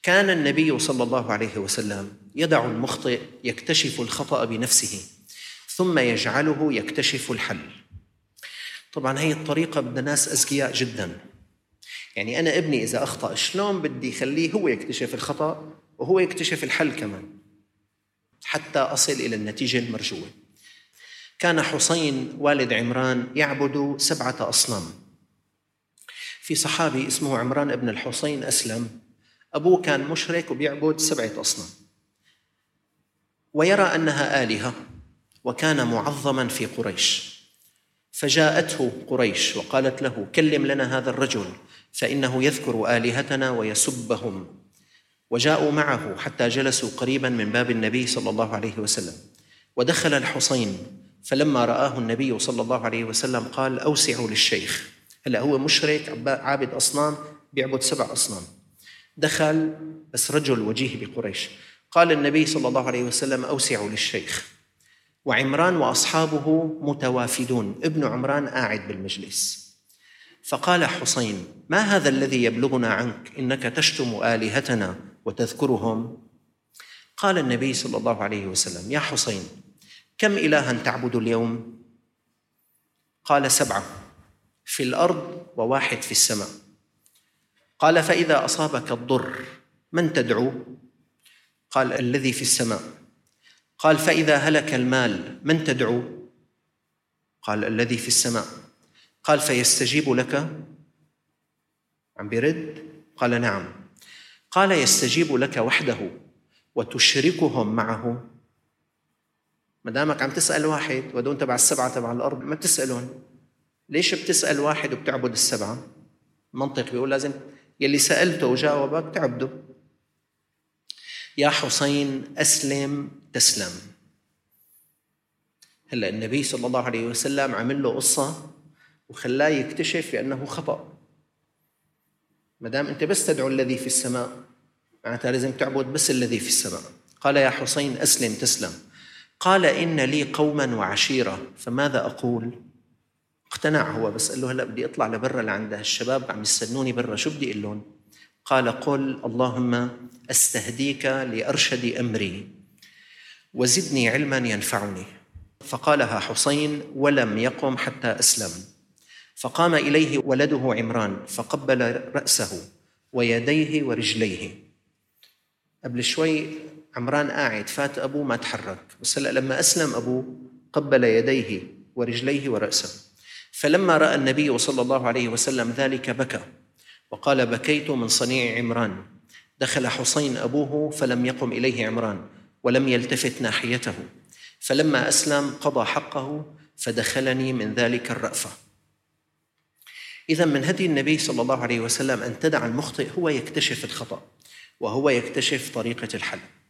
كان النبي صلى الله عليه وسلم يدع المخطئ يكتشف الخطأ بنفسه ثم يجعله يكتشف الحل. طبعا هي الطريقة بدنا ناس أذكياء جدا. يعني أنا ابني إذا أخطأ شلون بدي يخليه هو يكتشف الخطأ وهو يكتشف الحل كمان حتى أصل إلى النتيجة المرجوة. كان حسين والد عمران يعبد 7 أصنام. في صحابي اسمه عمران بن الحسين أسلم، أبوه كان مشرك وبيعبد 7 أصنام ويرى أنها آلهة، وكان معظما في قريش. فجاءته قريش وقالت له: كلم لنا هذا الرجل فإنه يذكر آلهتنا ويسبهم. وجاءوا معه حتى جلسوا قريبا من باب النبي صلى الله عليه وسلم، ودخل الحسين، فلما رآه النبي صلى الله عليه وسلم قال: أوسعوا للشيخ. هلأ هو مشرك عابد أصنام، بيعبد 7 أصنام، دخل بس رجل وجيه بقريش. قال النبي صلى الله عليه وسلم: أوسعوا للشيخ. وعمران وأصحابه متوافدون، ابن عمران قاعد بالمجلس. فقال حسين: ما هذا الذي يبلغنا عنك؟ إنك تشتم آلهتنا وتذكرهم. قال النبي صلى الله عليه وسلم: يا حسين، كم إلها تعبد اليوم؟ قال: 7 في الأرض و1 في السماء. قال: فإذا أصابك الضر من تدعو؟ قال: الذي في السماء. قال: فإذا هلك المال من تدعو؟ قال: الذي في السماء. قال: فيستجيب لك؟ عم بيرد؟ قال: نعم. قال: يستجيب لك وحده وتشركهم معه؟ ما دامك عم تسأل واحد ودون تبع 7 تبع الأرض ما بتسألون، ليش بتسأل واحد وبتعبد 7؟ منطق بيقول لازم يلي سألته وجاوبك تعبده. يا حسين أسلم تسلم. هلأ النبي صلى الله عليه وسلم عمل له قصة وخلاه يكتشف بأنه خطأ. ما دام أنت بس تدعو الذي في السماء معناتها لازم تعبد بس الذي في السماء. قال: يا حسين أسلم تسلم. قال: إن لي قوما وعشيرة فماذا أقول؟ اقتنع هو، بس قال له: هلأ بدي أطلع لبرا لعند الشباب عم يستنوني برا، شو بدي أقول لهم؟ قال: قل: اللهم أستهديك لأرشد أمري وزدني علما ينفعني. فقالها حسين ولم يقم حتى أسلم. فقام إليه ولده عمران فقبل رأسه ويديه ورجليه. قبل شوي عمران قاعد، فات أبوه ما تحرك، بس هلأ لما أسلم أبوه قبل يديه ورجليه ورأسه. فلما رأى النبي صلى الله عليه وسلم ذلك بكى وقال: بكيت من صنيع عمران. دخل حسين أبوه فلم يقم إليه عمران ولم يلتفت ناحيته، فلما أسلم قضى حقه فدخلني من ذلك الرأفة. إذن من هدي النبي صلى الله عليه وسلم أن تدع المخطئ هو يكتشف الخطأ وهو يكتشف طريقة الحل.